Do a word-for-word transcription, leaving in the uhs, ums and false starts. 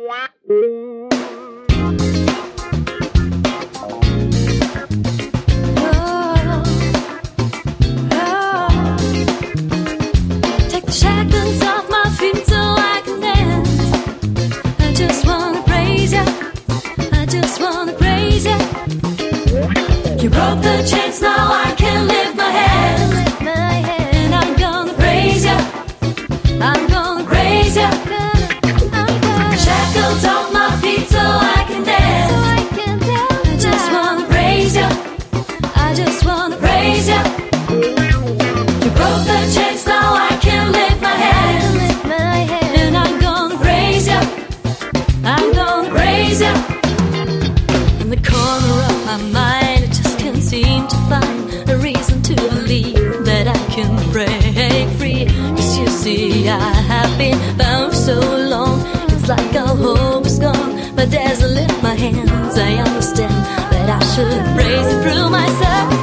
Take the shackles off my feet so I can dance. I just wanna praise you. I just wanna praise you. You broke the chains, now I can lift my hands. And I'm gonna praise you. I'm gonna praise you. Shackles off my feet so I can dance. I just wanna praise you. I just wanna praise you. You broke the chains, now I can lift my hands. And I'm gonna praise you. I'm gonna praise you. In the corner of my mind, I just can't seem to find a reason to believe that I can break free. 'Cause you see, I have been bound so long. It's like all hope is gone. But as I lift my hands, I understand that I should praise it through myself.